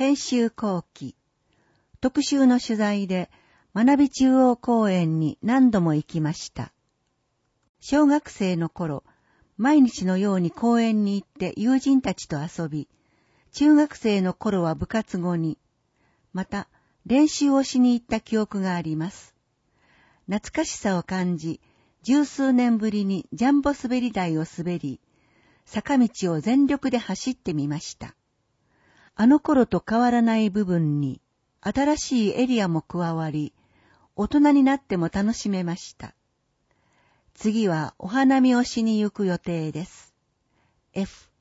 編集後期。特集の取材で学び中央公園に何度も行きました。小学生の頃、毎日のように公園に行って友人たちと遊び、中学生の頃は部活後に、また練習をしに行った記憶があります。懐かしさを感じ、十数年ぶりにジャンボ滑り台を滑り、坂道を全力で走ってみました。あの頃と変わらない部分に、新しいエリアも加わり、大人になっても楽しめました。次はお花見をしに行く予定です。F